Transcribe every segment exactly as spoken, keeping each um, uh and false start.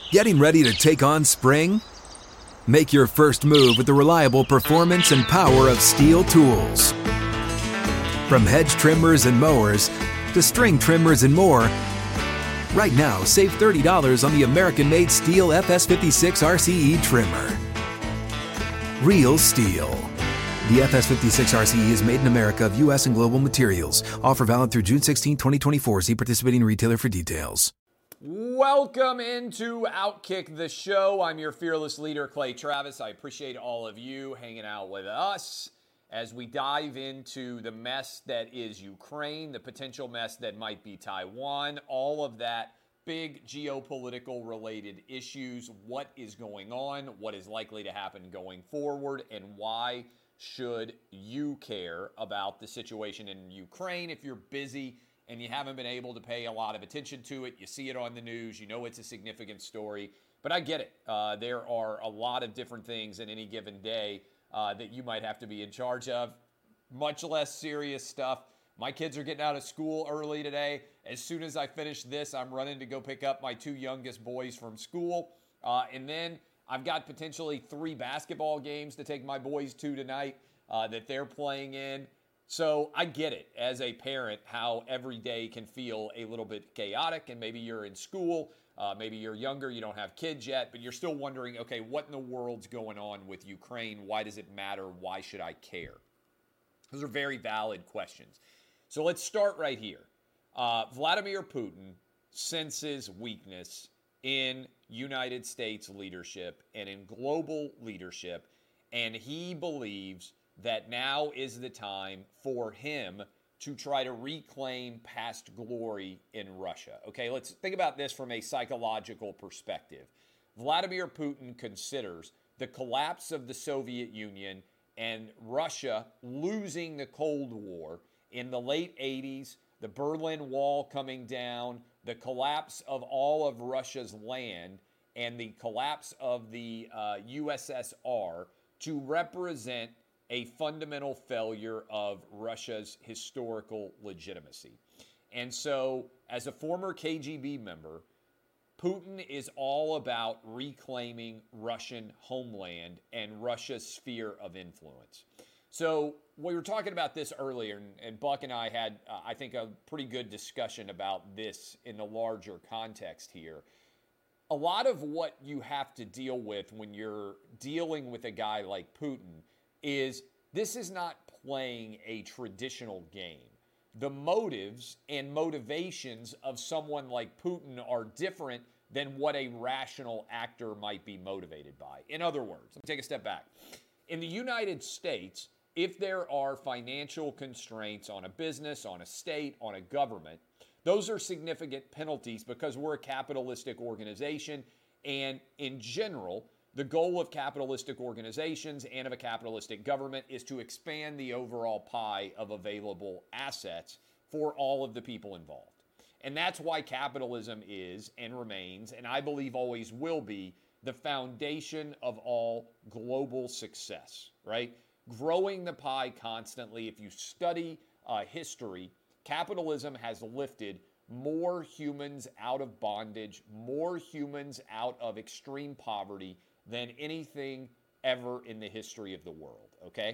Getting ready to take on spring? Make your first move with the reliable performance and power of Steel tools. From hedge trimmers and mowers to string trimmers and more, right now save thirty dollars on the American-made Steel F S fifty-six R C E trimmer. Real Steel. The F S fifty-six R C E is made in America of U S and global materials. Offer valid through June sixteenth, twenty twenty-four. See participating retailer for details. Welcome into Outkick the Show. I'm your fearless leader, Clay Travis. I appreciate all of you hanging out with us as we dive into the mess that is Ukraine, the potential mess that might be Taiwan, all of that big geopolitical related issues, what is going on, what is likely to happen going forward, and why should you care about the situation in Ukraine if you're busy and you haven't been able to pay a lot of attention to it. You see it on the news. You know it's a significant story. But I get it. Uh, there are a lot of different things in any given day uh, that you might have to be in charge of. Much less serious stuff. My kids are getting out of school early today. As soon as I finish this, I'm running to go pick up my two youngest boys from school. Uh, and then I've got potentially three basketball games to take my boys to tonight uh, that they're playing in. So I get it as a parent how every day can feel a little bit chaotic, and maybe you're in school, uh, maybe you're younger, you don't have kids yet, but you're still wondering, okay, what in the world's going on with Ukraine? Why does it matter? Why should I care? Those are very valid questions. So let's start right here. Uh, Vladimir Putin senses weakness in United States leadership and in global leadership, and he believes that now is the time for him to try to reclaim past glory in Russia. Okay, let's think about this from a psychological perspective. Vladimir Putin considers the collapse of the Soviet Union and Russia losing the Cold War in the late eighties, the Berlin Wall coming down, the collapse of all of Russia's land, and the collapse of the uh, U S S R to represent a fundamental failure of Russia's historical legitimacy. And so, as a former K G B member, Putin is all about reclaiming Russian homeland and Russia's sphere of influence. So, we were talking about this earlier, and, and Buck and I had, uh, I think, a pretty good discussion about this in the larger context here. A lot of what you have to deal with when you're dealing with a guy like Putin is this is not playing a traditional game. The motives and motivations of someone like Putin are different than what a rational actor might be motivated by. In other words, let me take a step back. In the United States, if there are financial constraints on a business, on a state, on a government, those are significant penalties because we're a capitalistic organization, and in general, the goal of capitalistic organizations and of a capitalistic government is to expand the overall pie of available assets for all of the people involved. And that's why capitalism is and remains, and I believe always will be, the foundation of all global success, right? Growing the pie constantly. If you study uh, history, capitalism has lifted more humans out of bondage, more humans out of extreme poverty than anything ever in the history of the world, okay?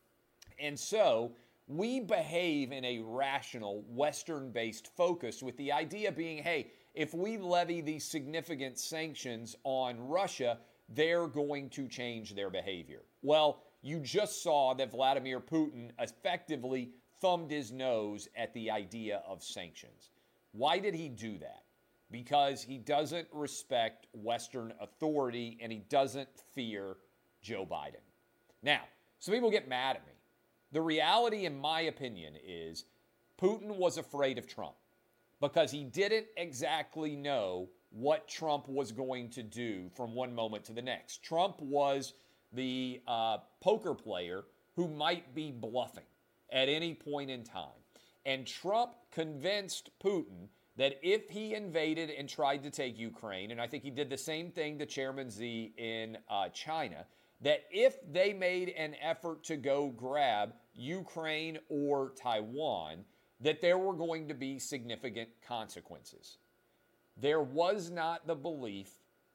And so we behave in a rational, Western-based focus with the idea being, hey, if we levy these significant sanctions on Russia, they're going to change their behavior. Well, you just saw that Vladimir Putin effectively thumbed his nose at the idea of sanctions. Why did he do that? Because he doesn't respect Western authority and he doesn't fear Joe Biden. Now, some people get mad at me. The reality, in my opinion, is Putin was afraid of Trump because he didn't exactly know what Trump was going to do from one moment to the next. Trump was the uh, poker player who might be bluffing at any point in time. And Trump convinced Putin that if he invaded and tried to take Ukraine, and I think he did the same thing to Chairman Xi in uh, China, that if they made an effort to go grab Ukraine or Taiwan, that there were going to be significant consequences. There was not the belief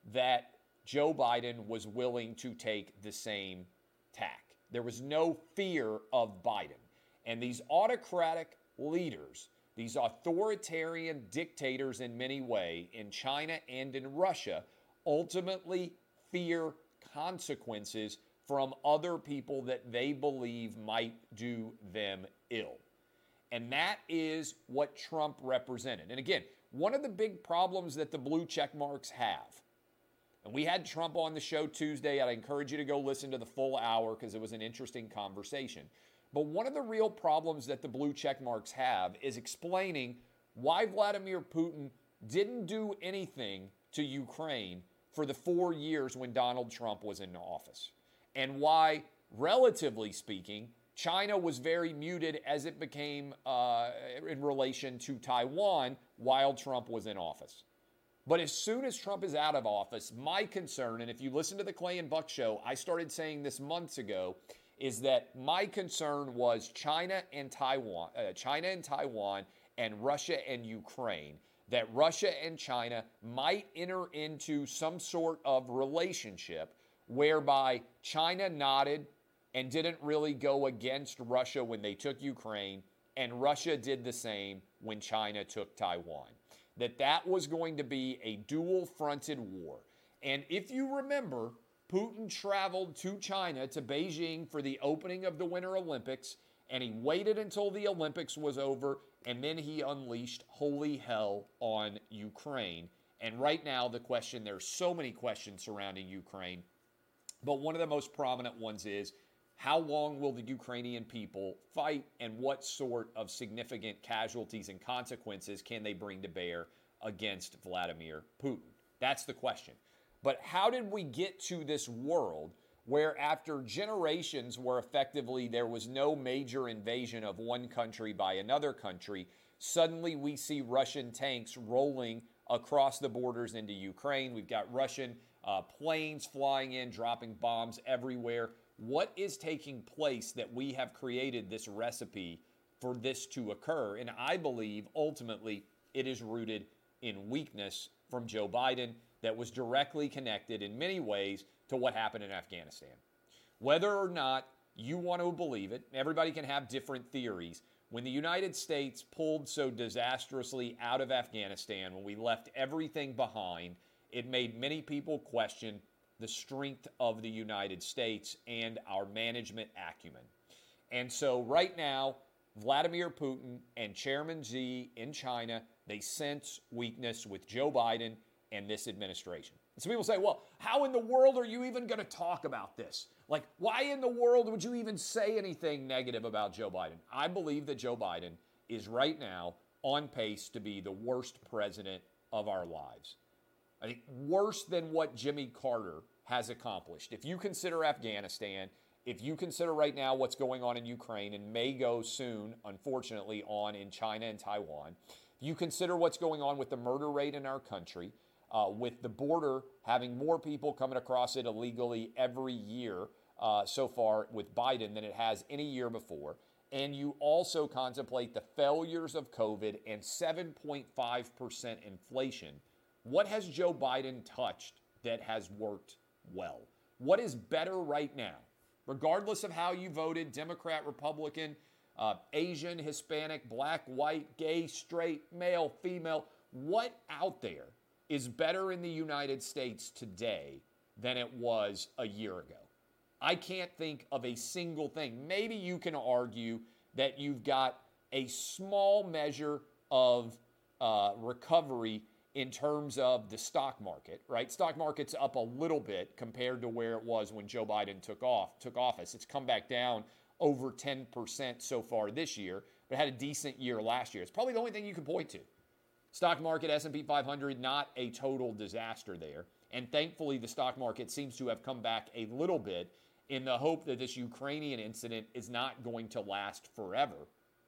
that Joe Biden was willing to take the same tack. There was no fear of Biden. And these autocratic leaders, these authoritarian dictators in many ways, in China and in Russia, ultimately fear consequences from other people that they believe might do them ill. And that is what Trump represented. And again, one of the big problems that the blue check marks have, and we had Trump on the show Tuesday. I'd encourage you to go listen to the full hour because it was an interesting conversation. But one of the real problems that the blue check marks have is explaining why Vladimir Putin didn't do anything to Ukraine for the four years when Donald Trump was in office, and why, relatively speaking, China was very muted as it became uh, in relation to Taiwan while Trump was in office. But as soon as Trump is out of office, my concern, and if you listen to the Clay and Buck show, I started saying this months ago, is that my concern was China and Taiwan, uh, China and Taiwan, and Russia and Ukraine. That Russia and China might enter into some sort of relationship whereby China nodded and didn't really go against Russia when they took Ukraine, and Russia did the same when China took Taiwan. That that was going to be a dual-fronted war. And if you remember, Putin traveled to China, to Beijing, for the opening of the Winter Olympics, and he waited until the Olympics was over, and then he unleashed holy hell on Ukraine. And right now, the question, there's so many questions surrounding Ukraine, but one of the most prominent ones is, how long will the Ukrainian people fight, and what sort of significant casualties and consequences can they bring to bear against Vladimir Putin? That's the question. But how did we get to this world where after generations where effectively there was no major invasion of one country by another country, suddenly we see Russian tanks rolling across the borders into Ukraine? We've got Russian uh, planes flying in, dropping bombs everywhere. What is taking place that we have created this recipe for this to occur? And I believe ultimately it is rooted in weakness from Joe Biden that was directly connected in many ways to what happened in Afghanistan. Whether or not you want to believe it, everybody can have different theories. When the United States pulled so disastrously out of Afghanistan, when we left everything behind, it made many people question the strength of the United States and our management acumen. And so right now, Vladimir Putin and Chairman Xi in China, they sense weakness with Joe Biden and this administration. And some people say, well, how in the world are you even going to talk about this? Like, why in the world would you even say anything negative about Joe Biden? I believe that Joe Biden is right now on pace to be the worst president of our lives. I think worse than what Jimmy Carter has accomplished. If you consider Afghanistan, if you consider right now what's going on in Ukraine and may go soon, unfortunately, on in China and Taiwan, if you consider what's going on with the murder rate in our country, uh, with the border having more people coming across it illegally every year uh, so far with Biden than it has any year before, and you also contemplate the failures of COVID and seven point five percent inflation, what has Joe Biden touched that has worked well? What is better right now? Regardless of how you voted, Democrat, Republican, uh, Asian, Hispanic, black, white, gay, straight, male, female, what out there is better in the United States today than it was a year ago? I can't think of a single thing. Maybe you can argue that you've got a small measure of uh, recovery in terms of the stock market, right? Stock market's up a little bit compared to where it was when Joe Biden took off, took office. It's come back down over ten percent so far this year, but had a decent year last year. It's probably the only thing you can point to. Stock market, S and P five hundred, not a total disaster there. And thankfully, the stock market seems to have come back a little bit in the hope that this Ukrainian incident is not going to last forever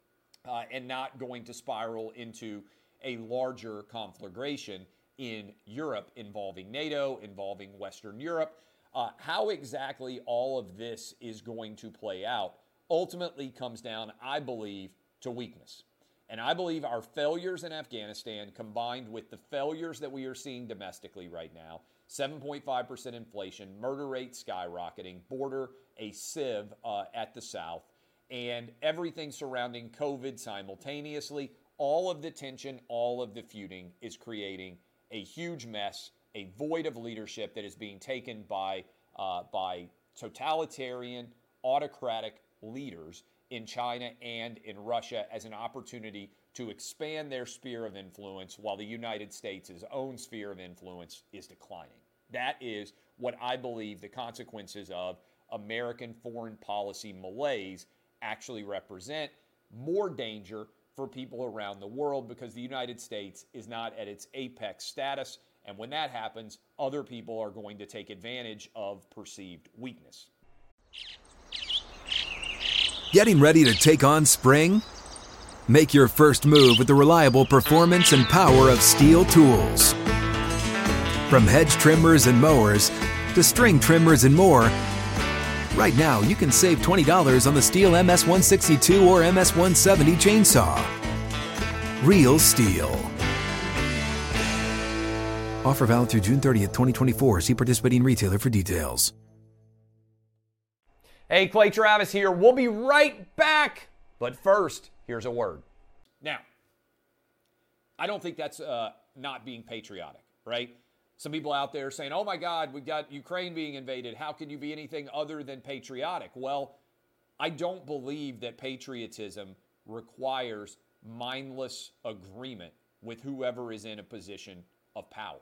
uh, and not going to spiral into a larger conflagration in Europe involving NATO, involving Western Europe. Uh, how exactly all of this is going to play out ultimately comes down, I believe, to weakness. And I believe our failures in Afghanistan, combined with the failures that we are seeing domestically right now, seven point five percent inflation, murder rate skyrocketing, border a sieve uh, at the South, and everything surrounding COVID simultaneously, all of the tension, all of the feuding is creating a huge mess, a void of leadership that is being taken by, uh, by totalitarian, autocratic leaders in China and in Russia as an opportunity to expand their sphere of influence while the United States' own sphere of influence is declining. That is what I believe the consequences of American foreign policy malaise actually represent. More danger for people around the world because the United States is not at its apex status. And when that happens, other people are going to take advantage of perceived weakness. Getting ready to take on spring? Make your first move with the reliable performance and power of Steel tools. From hedge trimmers and mowers to string trimmers and more, right now you can save twenty dollars on the Steel M S one sixty-two or M S one seventy chainsaw. Real Steel. Offer valid through June thirtieth, twenty twenty-four. See participating retailer for details. Hey, Clay Travis here. We'll be right back. But first, here's a word. Now, I don't think that's uh, not being patriotic, right? Some people out there saying, oh my God, we've got Ukraine being invaded. How can you be anything other than patriotic? Well, I don't believe that patriotism requires mindless agreement with whoever is in a position of power.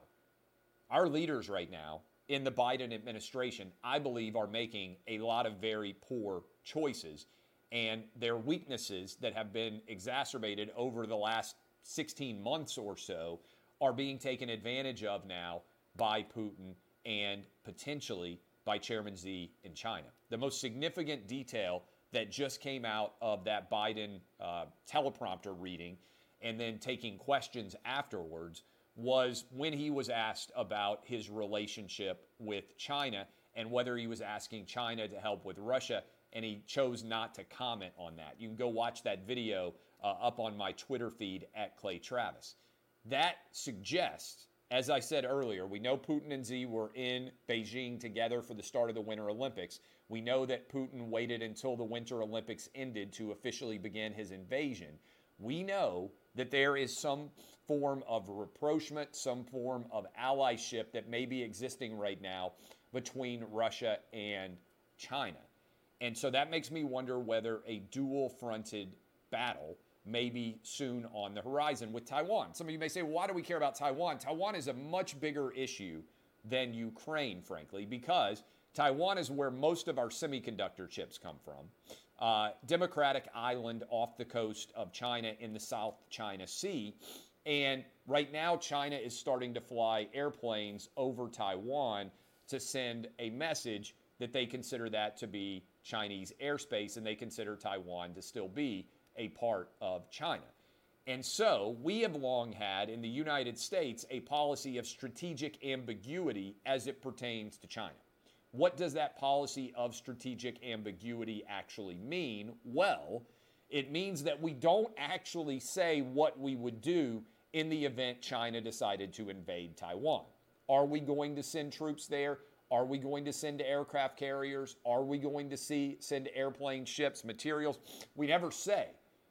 Our leaders right now in the Biden administration, I believe, are making a lot of very poor choices, and their weaknesses that have been exacerbated over the last sixteen months or so are being taken advantage of now by Putin and potentially by Chairman Xi in China. The most significant detail that just came out of that Biden uh, teleprompter reading and then taking questions afterwards was when he was asked about his relationship with China and whether he was asking China to help with Russia, and he chose not to comment on that. You can go watch that video uh, up on my Twitter feed at Clay Travis. That suggests, as I said earlier, we know Putin and Xi were in Beijing together for the start of the Winter Olympics. We know that Putin waited until the Winter Olympics ended to officially begin his invasion. We know that there is some form of rapprochement, some form of allyship that may be existing right now between Russia and China. And so that makes me wonder whether a dual-fronted battle may be soon on the horizon with Taiwan. Some of you may say, well, why do we care about Taiwan? Taiwan is a much bigger issue than Ukraine, frankly, because Taiwan is where most of our semiconductor chips come from. Uh, democratic island off the coast of China in the South China Sea. And right now, China is starting to fly airplanes over Taiwan to send a message that they consider that to be Chinese airspace, and they consider Taiwan to still be a part of China. And so we have long had in the United States a policy of strategic ambiguity as it pertains to China. What does that policy of strategic ambiguity actually mean? Well, it means that we don't actually say what we would do in the event China decided to invade Taiwan. Are we going to send troops there? Are we going to send aircraft carriers? Are we going to see, send airplane ships, materials? We never say.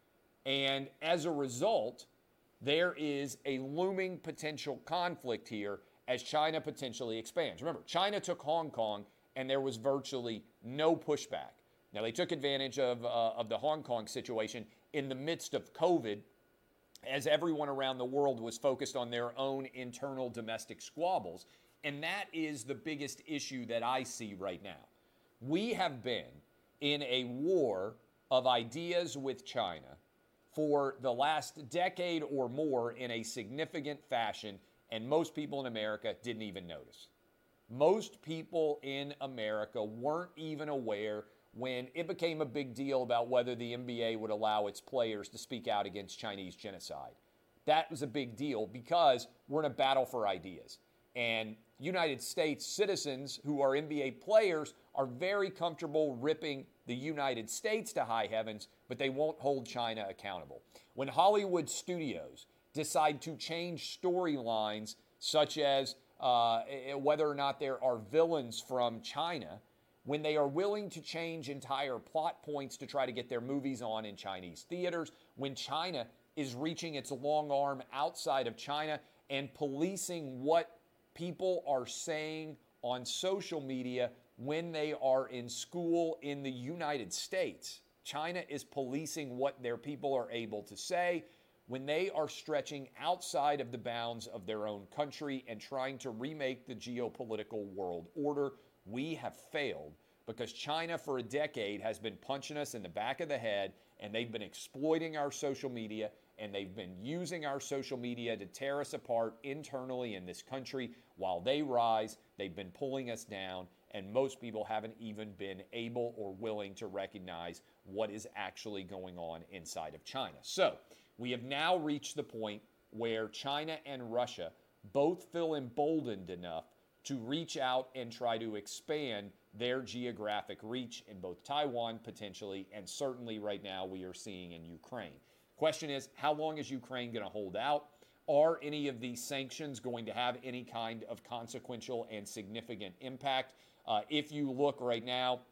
And as a result, there is a looming potential conflict here as China potentially expands. Remember, China took Hong Kong and there was virtually no pushback. Now, they took advantage of, uh, of the Hong Kong situation in the midst of COVID as everyone around the world was focused on their own internal domestic squabbles. And that is the biggest issue that I see right now. We have been in a war of ideas with China for the last decade or more in a significant fashion, and most people in America didn't even notice. Most people in America weren't even aware when it became a big deal about whether the N B A would allow its players to speak out against Chinese genocide. That was a big deal because we're in a battle for ideas. And United States citizens who are N B A players are very comfortable ripping the United States to high heavens, but they won't hold China accountable. When Hollywood studios decide to change storylines, such as uh, whether or not there are villains from China, when they are willing to change entire plot points to try to get their movies on in Chinese theaters, when China is reaching its long arm outside of China and policing what people are saying on social media when they are in school in the United States. China is policing what their people are able to say when they are stretching outside of the bounds of their own country and trying to remake the geopolitical world order. We have failed because China for a decade has been punching us in the back of the head, and they've been exploiting our social media, and they've been using our social media to tear us apart internally in this country. While they rise, they've been pulling us down, and most people haven't even been able or willing to recognize what is actually going on inside of China. So we have now reached the point where China and Russia both feel emboldened enough to reach out and try to expand their geographic reach in both Taiwan potentially, and certainly right now we are seeing in Ukraine. Question is, how long is Ukraine going to hold out? Are any of these sanctions going to have any kind of consequential and significant impact? Uh, if you look right now,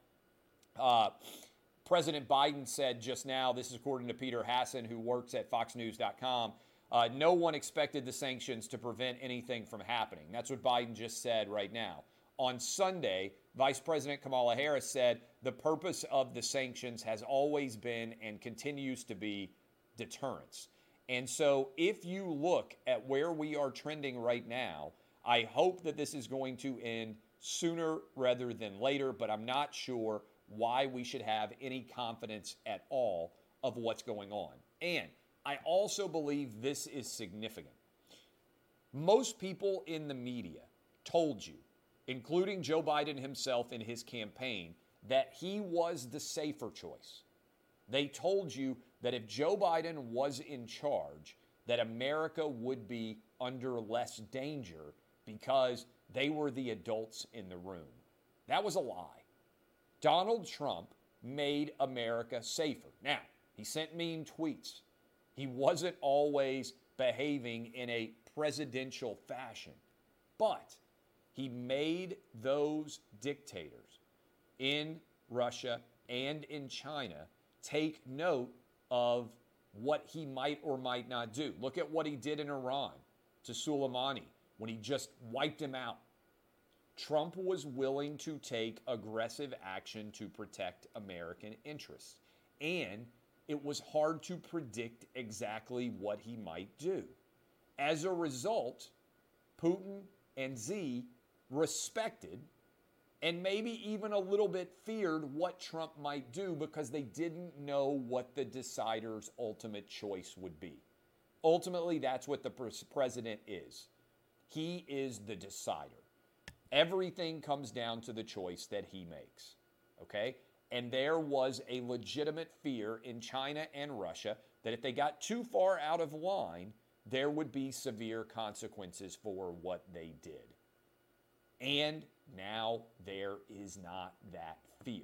uh, President Biden said just now, this is according to Peter Hasson, who works at fox news dot com, uh, no one expected the sanctions to prevent anything from happening. That's what Biden just said right now. On Sunday, Vice President Kamala Harris said the purpose of the sanctions has always been and continues to be deterrence. And so if you look at where we are trending right now, I hope that this is going to end sooner rather than later, but I'm not sure why we should have any confidence at all of what's going on. And I also believe this is significant. Most people in the media told you, including Joe Biden himself in his campaign, that he was the safer choice. They told you that if Joe Biden was in charge, that America would be under less danger because they were the adults in the room. That was a lie. Donald Trump made America safer. Now, he sent mean tweets. He wasn't always behaving in a presidential fashion, but he made those dictators in Russia and in China take note of what he might or might not do. Look at what he did in Iran to Soleimani when he just wiped him out. Trump was willing to take aggressive action to protect American interests, and it was hard to predict exactly what he might do. As a result, Putin and Xi respected and maybe even a little bit feared what Trump might do because they didn't know what the decider's ultimate choice would be. Ultimately, that's what the president is. He is the decider. Everything comes down to the choice that he makes, okay? And there was a legitimate fear in China and Russia that if they got too far out of line, there would be severe consequences for what they did. And now there is not that fear.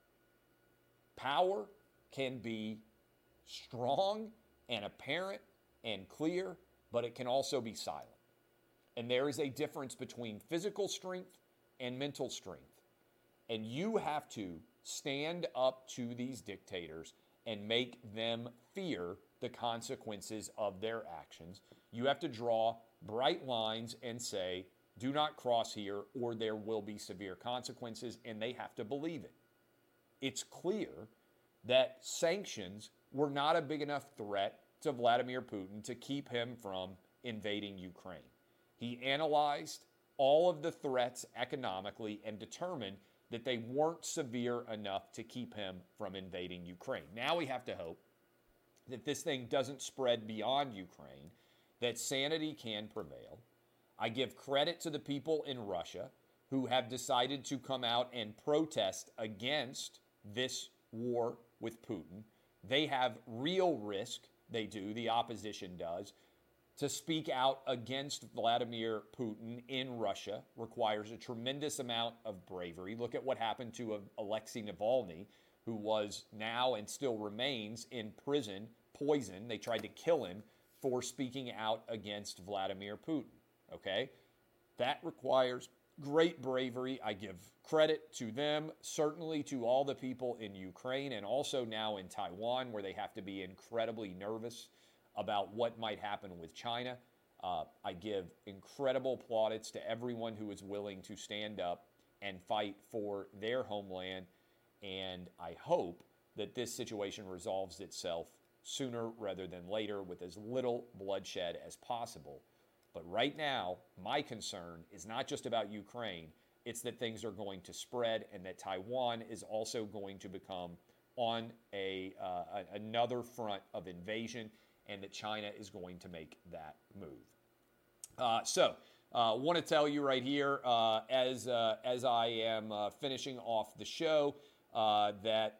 Power can be strong and apparent and clear, but it can also be silent. And there is a difference between physical strength and mental strength. And you have to stand up to these dictators and make them fear the consequences of their actions. You have to draw bright lines and say, do not cross here or there will be severe consequences, and they have to believe it. It's clear that sanctions were not a big enough threat to Vladimir Putin to keep him from invading Ukraine. He analyzed all of the threats economically and determined that they weren't severe enough to keep him from invading Ukraine. Now we have to hope that this thing doesn't spread beyond Ukraine, that sanity can prevail. I give credit to the people in Russia who have decided to come out and protest against this war with Putin. They have real risk, they do, the opposition does. To speak out against Vladimir Putin in Russia requires a tremendous amount of bravery. Look at what happened to Alexei Navalny who was now and still remains in prison, poisoned. They tried to kill him for speaking out against Vladimir Putin, okay? That requires great bravery. I give credit to them, certainly to all the people in Ukraine and also now in Taiwan, where they have to be incredibly nervous about what might happen with China. Uh, I give incredible plaudits to everyone who is willing to stand up and fight for their homeland. And I hope that this situation resolves itself sooner rather than later with as little bloodshed as possible. But right now, my concern is not just about Ukraine. It's that things are going to spread and that Taiwan is also going to become on a uh, another front of invasion and that China is going to make that move. Uh, so, I uh, want to tell you right here, uh, as uh, as I am uh, finishing off the show, uh, that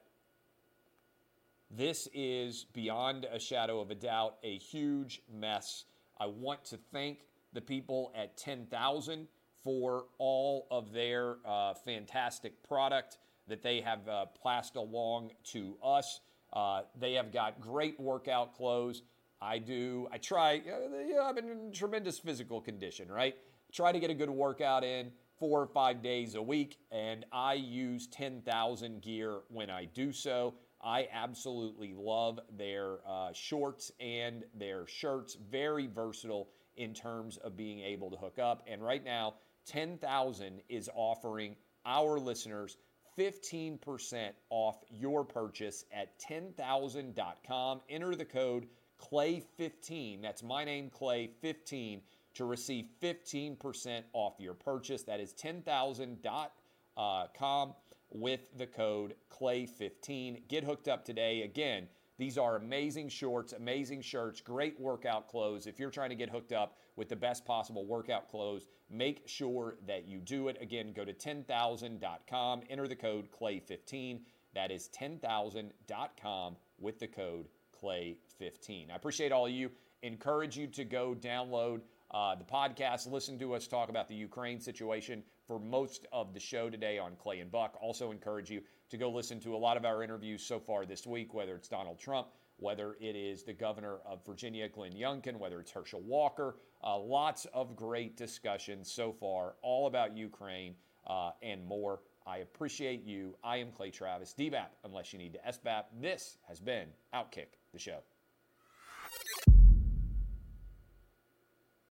this is beyond a shadow of a doubt a huge mess. I want to thank the people at ten thousand for all of their uh, fantastic product that they have uh, passed along to us. Uh, they have got great workout clothes. I do. I try. You know, I'm in tremendous physical condition, right? Try to get a good workout in four or five days a week, and I use ten thousand gear when I do so. I absolutely love their uh, shorts and their shirts. Very versatile in terms of being able to hook up. And right now, ten thousand is offering our listeners fifteen percent off your purchase at ten thousand dot com. Enter the code Clay fifteen. That's my name, Clay fifteen, to receive fifteen percent off your purchase. That is ten thousand dot com with the code Clay fifteen. Get hooked up today. Again, these are amazing shorts, amazing shirts, great workout clothes. If you're trying to get hooked up with the best possible workout clothes, make sure that you do it. Again, go to ten thousand dot com, enter the code Clay fifteen. That is ten thousand dot com with the code Clay fifteen. I appreciate all of you. Encourage you to go download uh, the podcast, listen to us talk about the Ukraine situation for most of the show today on Clay and Buck. Also encourage you to go listen to a lot of our interviews so far this week, whether it's Donald Trump, whether it is the governor of Virginia, Glenn Youngkin, whether it's Herschel Walker. Uh, lots of great discussions so far, all about Ukraine uh, and more. I appreciate you. I am Clay Travis, D B A P, unless you need to S B A P. This has been Outkick the Show.